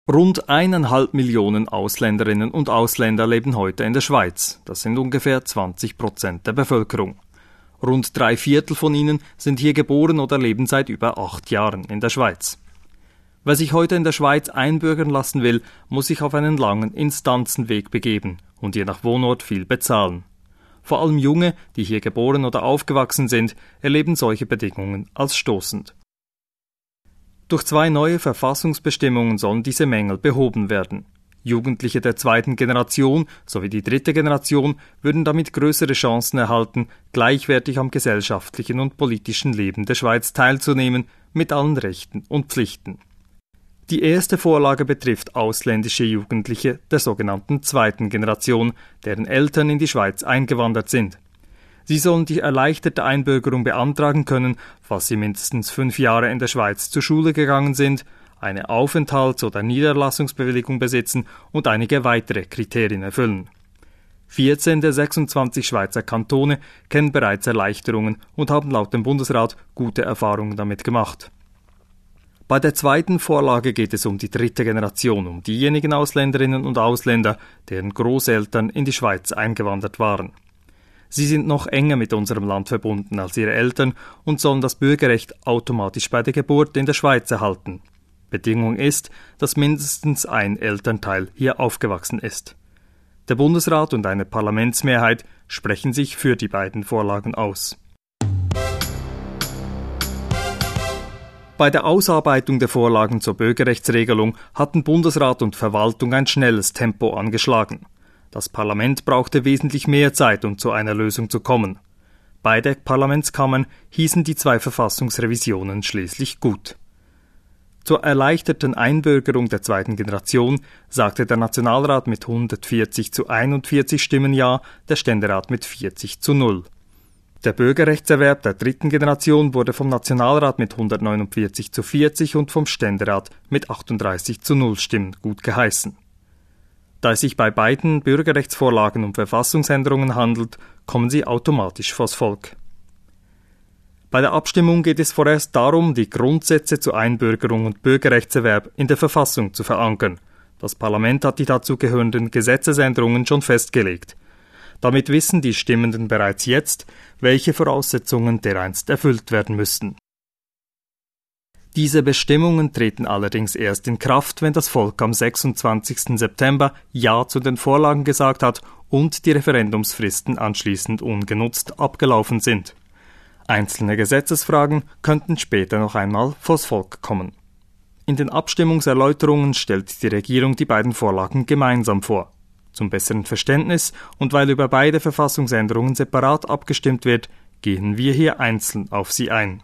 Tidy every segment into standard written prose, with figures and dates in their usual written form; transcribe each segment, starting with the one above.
Rund 1,5 Millionen Ausländerinnen und Ausländer leben heute in der Schweiz. Das sind ungefähr 20% der Bevölkerung. Rund 3/4 von ihnen sind hier geboren oder leben seit über 8 Jahren in der Schweiz. Wer sich heute in der Schweiz einbürgern lassen will, muss sich auf einen langen Instanzenweg begeben und je nach Wohnort viel bezahlen. Vor allem Junge, die hier geboren oder aufgewachsen sind, erleben solche Bedingungen als stoßend. Durch 2 neue Verfassungsbestimmungen sollen diese Mängel behoben werden. Jugendliche der 2. Generation sowie die 3. Generation würden damit größere Chancen erhalten, gleichwertig am gesellschaftlichen und politischen Leben der Schweiz teilzunehmen, mit allen Rechten und Pflichten. Die erste Vorlage betrifft ausländische Jugendliche der sogenannten 2. Generation, deren Eltern in die Schweiz eingewandert sind. Sie sollen die erleichterte Einbürgerung beantragen können, falls sie mindestens 5 Jahre in der Schweiz zur Schule gegangen sind, eine Aufenthalts- oder Niederlassungsbewilligung besitzen und einige weitere Kriterien erfüllen. 14 der 26 Schweizer Kantone kennen bereits Erleichterungen und haben laut dem Bundesrat gute Erfahrungen damit gemacht. Bei der 2. Vorlage geht es um die 3. Generation, um diejenigen Ausländerinnen und Ausländer, deren Großeltern in die Schweiz eingewandert waren. Sie sind noch enger mit unserem Land verbunden als ihre Eltern und sollen das Bürgerrecht automatisch bei der Geburt in der Schweiz erhalten. Bedingung ist, dass mindestens ein Elternteil hier aufgewachsen ist. Der Bundesrat und eine Parlamentsmehrheit sprechen sich für die beiden Vorlagen aus. Bei der Ausarbeitung der Vorlagen zur Bürgerrechtsregelung hatten Bundesrat und Verwaltung ein schnelles Tempo angeschlagen. Das Parlament brauchte wesentlich mehr Zeit, um zu einer Lösung zu kommen. Beide Parlamentskammern hießen die 2 Verfassungsrevisionen schließlich gut. Zur erleichterten Einbürgerung der 2. Generation sagte der Nationalrat mit 140:41 Stimmen Ja, der Ständerat mit 40:0. Der Bürgerrechtserwerb der 3. Generation wurde vom Nationalrat mit 149:40 und vom Ständerat mit 38:0 Stimmen gut geheißen. Da es sich bei beiden Bürgerrechtsvorlagen um Verfassungsänderungen handelt, kommen sie automatisch vors Volk. Bei der Abstimmung geht es vorerst darum, die Grundsätze zur Einbürgerung und Bürgerrechtserwerb in der Verfassung zu verankern. Das Parlament hat die dazu gehörenden Gesetzesänderungen schon festgelegt. Damit wissen die Stimmenden bereits jetzt, welche Voraussetzungen dereinst erfüllt werden müssten. Diese Bestimmungen treten allerdings erst in Kraft, wenn das Volk am 26. September Ja zu den Vorlagen gesagt hat und die Referendumsfristen anschließend ungenutzt abgelaufen sind. Einzelne Gesetzesfragen könnten später noch einmal vors Volk kommen. In den Abstimmungserläuterungen stellt die Regierung die beiden Vorlagen gemeinsam vor. Zum besseren Verständnis und weil über beide Verfassungsänderungen separat abgestimmt wird, gehen wir hier einzeln auf sie ein.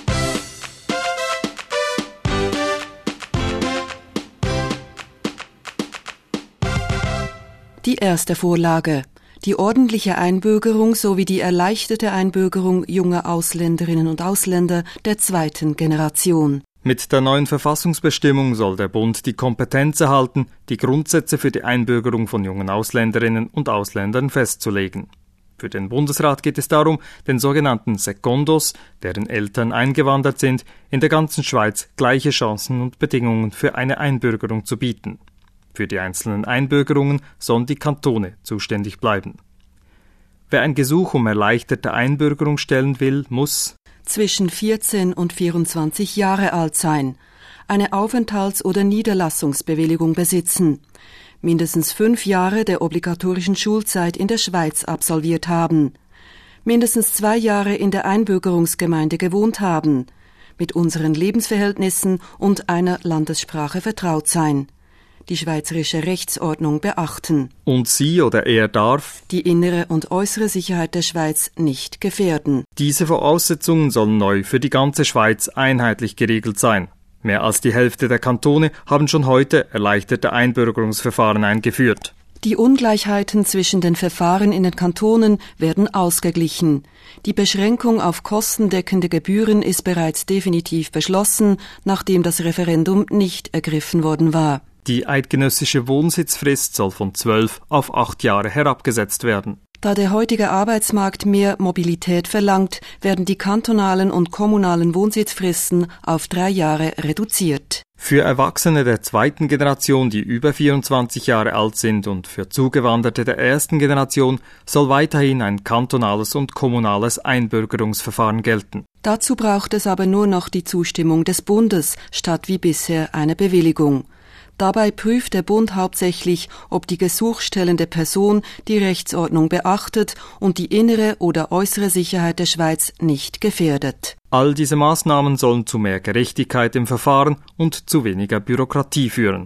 Die erste Vorlage. Die ordentliche Einbürgerung sowie die erleichterte Einbürgerung junger Ausländerinnen und Ausländer der 2. Generation. Mit der neuen Verfassungsbestimmung soll der Bund die Kompetenz erhalten, die Grundsätze für die Einbürgerung von jungen Ausländerinnen und Ausländern festzulegen. Für den Bundesrat geht es darum, den sogenannten Secondos, deren Eltern eingewandert sind, in der ganzen Schweiz gleiche Chancen und Bedingungen für eine Einbürgerung zu bieten. Für die einzelnen Einbürgerungen sollen die Kantone zuständig bleiben. Wer ein Gesuch um erleichterte Einbürgerung stellen will, muss zwischen 14 und 24 Jahre alt sein, eine Aufenthalts- oder Niederlassungsbewilligung besitzen, mindestens 5 Jahre der obligatorischen Schulzeit in der Schweiz absolviert haben, mindestens 2 Jahre in der Einbürgerungsgemeinde gewohnt haben, mit unseren Lebensverhältnissen und einer Landessprache vertraut sein, die schweizerische Rechtsordnung beachten. Und sie oder er darf die innere und äußere Sicherheit der Schweiz nicht gefährden. Diese Voraussetzungen sollen neu für die ganze Schweiz einheitlich geregelt sein. Mehr als die Hälfte der Kantone haben schon heute erleichterte Einbürgerungsverfahren eingeführt. Die Ungleichheiten zwischen den Verfahren in den Kantonen werden ausgeglichen. Die Beschränkung auf kostendeckende Gebühren ist bereits definitiv beschlossen, nachdem das Referendum nicht ergriffen worden war. Die eidgenössische Wohnsitzfrist soll von 12 auf 8 Jahre herabgesetzt werden. Da der heutige Arbeitsmarkt mehr Mobilität verlangt, werden die kantonalen und kommunalen Wohnsitzfristen auf 3 Jahre reduziert. Für Erwachsene der zweiten Generation, die über 24 Jahre alt sind, und für Zugewanderte der ersten Generation soll weiterhin ein kantonales und kommunales Einbürgerungsverfahren gelten. Dazu braucht es aber nur noch die Zustimmung des Bundes, statt wie bisher eine Bewilligung. Dabei prüft der Bund hauptsächlich, ob die gesuchstellende Person die Rechtsordnung beachtet und die innere oder äußere Sicherheit der Schweiz nicht gefährdet. All diese Maßnahmen sollen zu mehr Gerechtigkeit im Verfahren und zu weniger Bürokratie führen.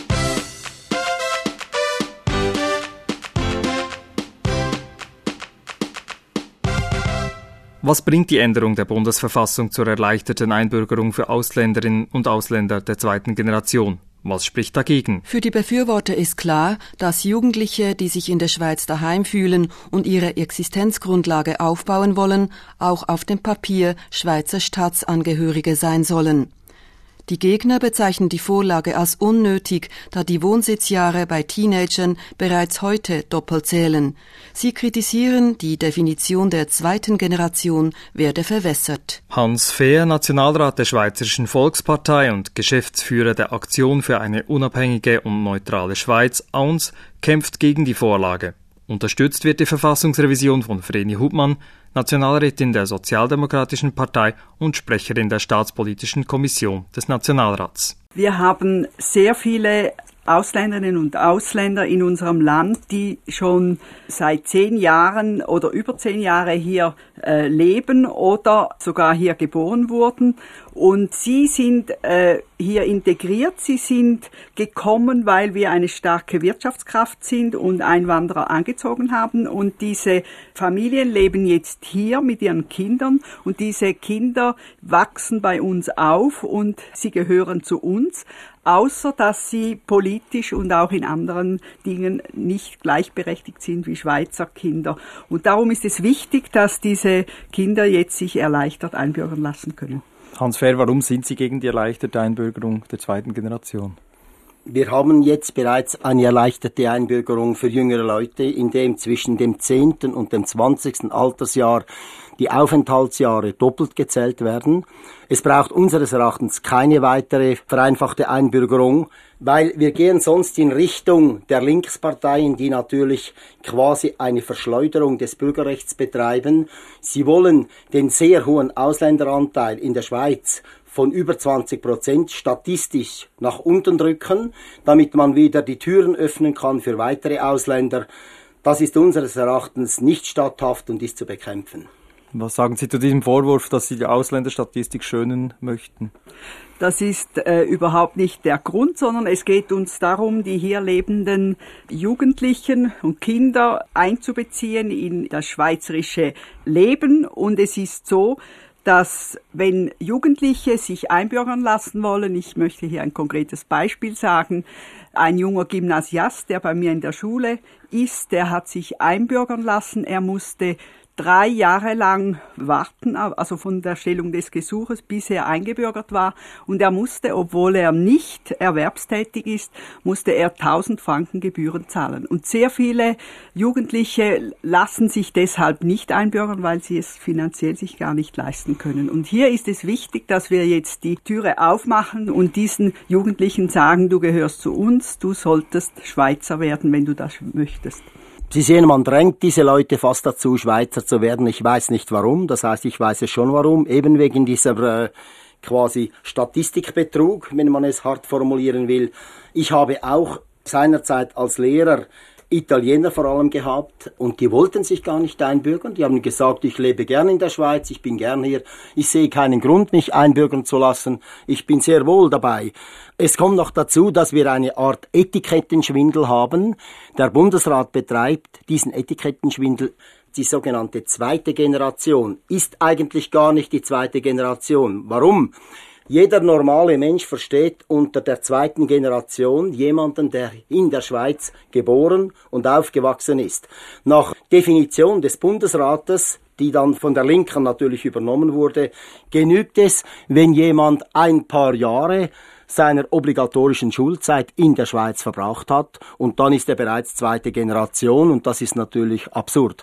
Was bringt die Änderung der Bundesverfassung zur erleichterten Einbürgerung für Ausländerinnen und Ausländer der zweiten Generation? Was spricht dagegen? Für die Befürworter ist klar, dass Jugendliche, die sich in der Schweiz daheim fühlen und ihre Existenzgrundlage aufbauen wollen, auch auf dem Papier Schweizer Staatsangehörige sein sollen. Die Gegner bezeichnen die Vorlage als unnötig, da die Wohnsitzjahre bei Teenagern bereits heute doppelt zählen. Sie kritisieren, die Definition der zweiten Generation werde verwässert. Hans Fehr, Nationalrat der Schweizerischen Volkspartei und Geschäftsführer der Aktion für eine unabhängige und neutrale Schweiz, AUNS, kämpft gegen die Vorlage. Unterstützt wird die Verfassungsrevision von Vreni Hupmann, Nationalrätin der Sozialdemokratischen Partei und Sprecherin der Staatspolitischen Kommission des Nationalrats. Wir haben sehr viele Ausländerinnen und Ausländer in unserem Land, die schon seit 10 Jahren oder über 10 Jahre hier leben oder sogar hier geboren wurden. Und sie sind hier integriert, sie sind gekommen, weil wir eine starke Wirtschaftskraft sind und Einwanderer angezogen haben. Und diese Familien leben jetzt hier mit ihren Kindern und diese Kinder wachsen bei uns auf und sie gehören zu uns. Außer dass sie politisch und auch in anderen Dingen nicht gleichberechtigt sind wie Schweizer Kinder. Und darum ist es wichtig, dass diese Kinder jetzt sich erleichtert einbürgern lassen können. Hans Fehr, warum sind Sie gegen die erleichterte Einbürgerung der zweiten Generation? Wir haben jetzt bereits eine erleichterte Einbürgerung für jüngere Leute, in dem zwischen dem 10. und dem 20. Altersjahr die Aufenthaltsjahre doppelt gezählt werden. Es braucht unseres Erachtens keine weitere vereinfachte Einbürgerung, weil wir gehen sonst in Richtung der Linksparteien, die natürlich quasi eine Verschleuderung des Bürgerrechts betreiben. Sie wollen den sehr hohen Ausländeranteil in der Schweiz von über 20% statistisch nach unten drücken, damit man wieder die Türen öffnen kann für weitere Ausländer. Das ist unseres Erachtens nicht statthaft und ist zu bekämpfen. Was sagen Sie zu diesem Vorwurf, dass Sie die Ausländerstatistik schönen möchten? Das ist überhaupt nicht der Grund, sondern es geht uns darum, die hier lebenden Jugendlichen und Kinder einzubeziehen in das schweizerische Leben. Und es ist so, dass wenn Jugendliche sich einbürgern lassen wollen, ich möchte hier ein konkretes Beispiel sagen, ein junger Gymnasiast, der bei mir in der Schule ist, der hat sich einbürgern lassen, er musste 3 Jahre lang warten, also von der Stellung des Gesuches, bis er eingebürgert war. Und er musste, obwohl er nicht erwerbstätig ist, musste er 1000 Franken Gebühren zahlen. Und sehr viele Jugendliche lassen sich deshalb nicht einbürgern, weil sie es finanziell sich gar nicht leisten können. Und hier ist es wichtig, dass wir jetzt die Türe aufmachen und diesen Jugendlichen sagen, du gehörst zu uns, du solltest Schweizer werden, wenn du das möchtest. Sie sehen, man drängt diese Leute fast dazu, Schweizer zu werden. Ich weiß nicht warum, das heißt, ich weiß es schon warum. Eben wegen dieser quasi Statistikbetrug, wenn man es hart formulieren will. Ich habe auch seinerzeit als Lehrer Italiener vor allem gehabt und die wollten sich gar nicht einbürgern. Die haben gesagt, ich lebe gern in der Schweiz, ich bin gern hier, ich sehe keinen Grund, mich einbürgern zu lassen, ich bin sehr wohl dabei. Es kommt noch dazu, dass wir eine Art Etikettenschwindel haben. Der Bundesrat betreibt diesen Etikettenschwindel. Die sogenannte zweite Generation ist eigentlich gar nicht die zweite Generation. Warum? Jeder normale Mensch versteht unter der zweiten Generation jemanden, der in der Schweiz geboren und aufgewachsen ist. Nach Definition des Bundesrates, die dann von der Linken natürlich übernommen wurde, genügt es, wenn jemand ein paar Jahre seiner obligatorischen Schulzeit in der Schweiz verbracht hat und dann ist er bereits zweite Generation und das ist natürlich absurd.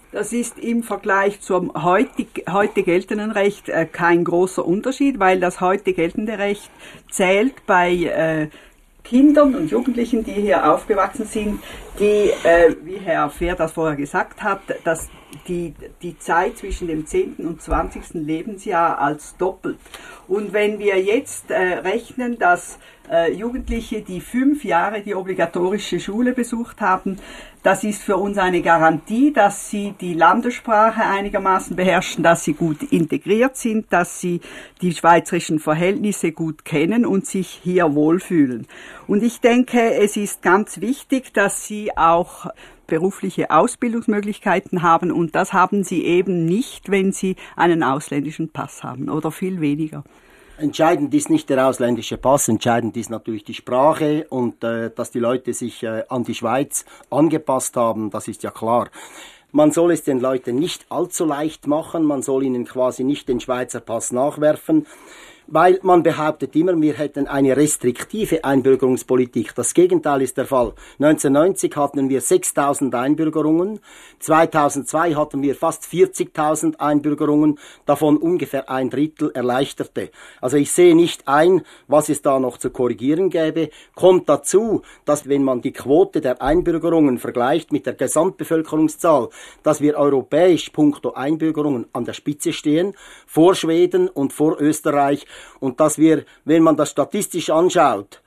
Das ist im Vergleich zum heute geltenden Recht kein großer Unterschied, weil das heute geltende Recht zählt bei Kindern und Jugendlichen, die hier aufgewachsen sind, die, wie Herr Fehr das vorher gesagt hat, dass die Zeit zwischen dem 10. und 20. Lebensjahr als doppelt. Und wenn wir jetzt rechnen, dass Jugendliche, die 5 Jahre die obligatorische Schule besucht haben, das ist für uns eine Garantie, dass sie die Landessprache einigermaßen beherrschen, dass sie gut integriert sind, dass sie die schweizerischen Verhältnisse gut kennen und sich hier wohlfühlen. Und ich denke, es ist ganz wichtig, dass sie auch berufliche Ausbildungsmöglichkeiten haben, und das haben sie eben nicht, wenn sie einen ausländischen Pass haben, oder viel weniger. Entscheidend ist nicht der ausländische Pass, entscheidend ist natürlich die Sprache und dass die Leute sich an die Schweiz angepasst haben, das ist ja klar. Man soll es den Leuten nicht allzu leicht machen, man soll ihnen quasi nicht den Schweizer Pass nachwerfen, weil man behauptet immer, wir hätten eine restriktive Einbürgerungspolitik. Das Gegenteil ist der Fall. 1990 hatten wir 6.000 Einbürgerungen, 2002 hatten wir fast 40.000 Einbürgerungen, davon ungefähr 1/3 erleichterte. Also ich sehe nicht ein, was es da noch zu korrigieren gäbe. Kommt dazu, dass wenn man die Quote der Einbürgerungen vergleicht mit der Gesamtbevölkerungszahl, dass wir europäisch punkto Einbürgerungen an der Spitze stehen, vor Schweden und vor Österreich. Und dass wir, wenn man das statistisch anschaut,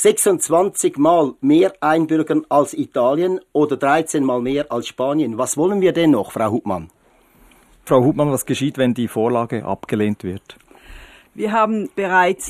26 Mal mehr einbürgern als Italien oder 13 Mal mehr als Spanien. Was wollen wir denn noch, Frau Hubmann? Frau Hubmann, was geschieht, wenn die Vorlage abgelehnt wird? Wir haben bereits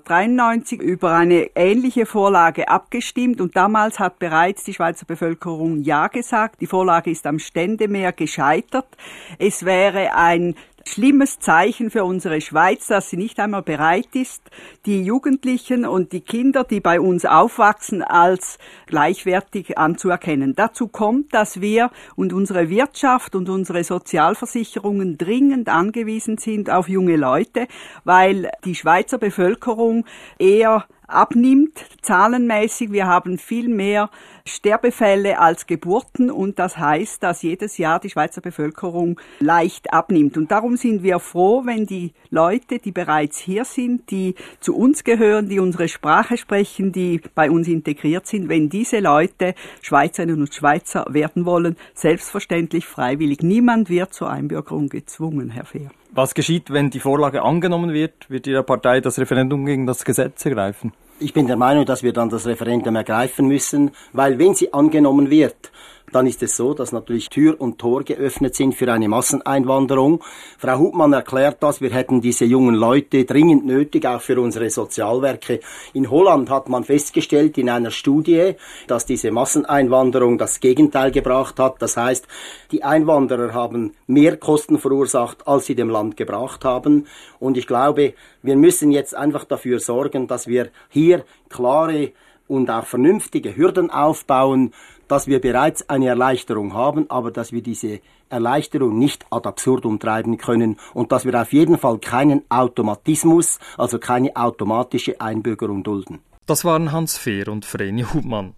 1993 über eine ähnliche Vorlage abgestimmt und damals hat bereits die Schweizer Bevölkerung Ja gesagt. Die Vorlage ist am Ständemeer gescheitert. Es wäre ein schlimmes Zeichen für unsere Schweiz, dass sie nicht einmal bereit ist, die Jugendlichen und die Kinder, die bei uns aufwachsen, als gleichwertig anzuerkennen. Dazu kommt, dass wir und unsere Wirtschaft und unsere Sozialversicherungen dringend angewiesen sind auf junge Leute, weil die Schweizer Bevölkerung eher abnimmt, zahlenmäßig. Wir haben viel mehr Sterbefälle als Geburten und das heißt, dass jedes Jahr die Schweizer Bevölkerung leicht abnimmt. Und darum sind wir froh, wenn die Leute, die bereits hier sind, die zu uns gehören, die unsere Sprache sprechen, die bei uns integriert sind, wenn diese Leute Schweizerinnen und Schweizer werden wollen, selbstverständlich freiwillig. Niemand wird zur Einbürgerung gezwungen, Herr Fehr. Was geschieht, wenn die Vorlage angenommen wird? Wird Ihre Partei das Referendum gegen das Gesetz ergreifen? Ich bin der Meinung, dass wir dann das Referendum ergreifen müssen, weil wenn sie angenommen wird, dann ist es so, dass natürlich Tür und Tor geöffnet sind für eine Masseneinwanderung. Frau Hubmann erklärt das, wir hätten diese jungen Leute dringend nötig, auch für unsere Sozialwerke. In Holland hat man festgestellt in einer Studie, dass diese Masseneinwanderung das Gegenteil gebracht hat. Das heißt, die Einwanderer haben mehr Kosten verursacht, als sie dem Land gebracht haben. Und ich glaube, wir müssen jetzt einfach dafür sorgen, dass wir hier klare und auch vernünftige Hürden aufbauen, dass wir bereits eine Erleichterung haben, aber dass wir diese Erleichterung nicht ad absurdum treiben können und dass wir auf jeden Fall keinen Automatismus, also keine automatische Einbürgerung dulden. Das waren Hans Fehr und Vreni Hubmann.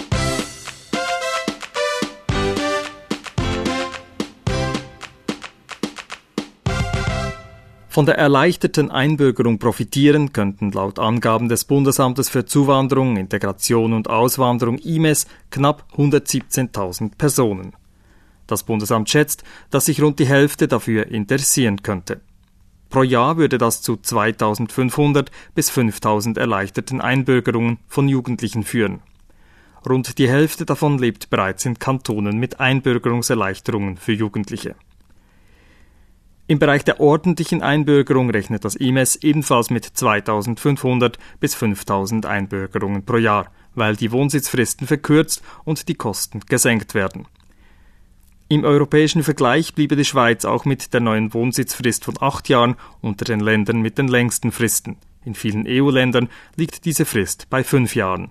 Von der erleichterten Einbürgerung profitieren könnten laut Angaben des Bundesamtes für Zuwanderung, Integration und Auswanderung IMES knapp 117.000 Personen. Das Bundesamt schätzt, dass sich rund die Hälfte dafür interessieren könnte. Pro Jahr würde das zu 2.500 bis 5.000 erleichterten Einbürgerungen von Jugendlichen führen. Rund die Hälfte davon lebt bereits in Kantonen mit Einbürgerungserleichterungen für Jugendliche. Im Bereich der ordentlichen Einbürgerung rechnet das IMES ebenfalls mit 2.500 bis 5.000 Einbürgerungen pro Jahr, weil die Wohnsitzfristen verkürzt und die Kosten gesenkt werden. Im europäischen Vergleich bliebe die Schweiz auch mit der neuen Wohnsitzfrist von 8 Jahren unter den Ländern mit den längsten Fristen. In vielen EU-Ländern liegt diese Frist bei 5 Jahren.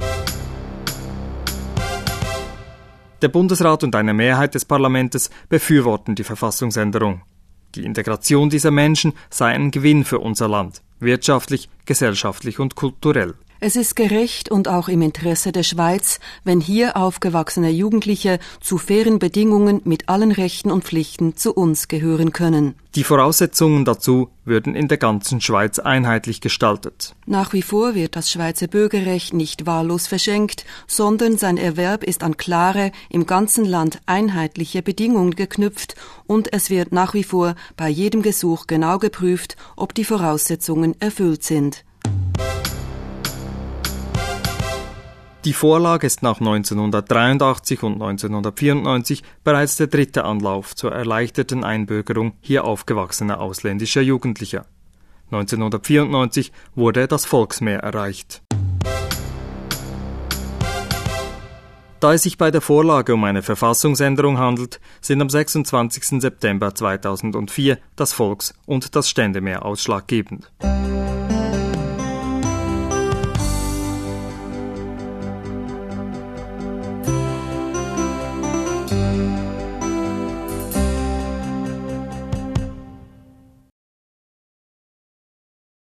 Der Bundesrat und eine Mehrheit des Parlaments befürworten die Verfassungsänderung. Die Integration dieser Menschen sei ein Gewinn für unser Land, wirtschaftlich, gesellschaftlich und kulturell. Es ist gerecht und auch im Interesse der Schweiz, wenn hier aufgewachsene Jugendliche zu fairen Bedingungen mit allen Rechten und Pflichten zu uns gehören können. Die Voraussetzungen dazu würden in der ganzen Schweiz einheitlich gestaltet. Nach wie vor wird das Schweizer Bürgerrecht nicht wahllos verschenkt, sondern sein Erwerb ist an klare, im ganzen Land einheitliche Bedingungen geknüpft und es wird nach wie vor bei jedem Gesuch genau geprüft, ob die Voraussetzungen erfüllt sind. Die Vorlage ist nach 1983 und 1994 bereits der dritte Anlauf zur erleichterten Einbürgerung hier aufgewachsener ausländischer Jugendlicher. 1994 wurde das Volksmehr erreicht. Da es sich bei der Vorlage um eine Verfassungsänderung handelt, sind am 26. September 2004 das Volks- und das Ständemehr ausschlaggebend.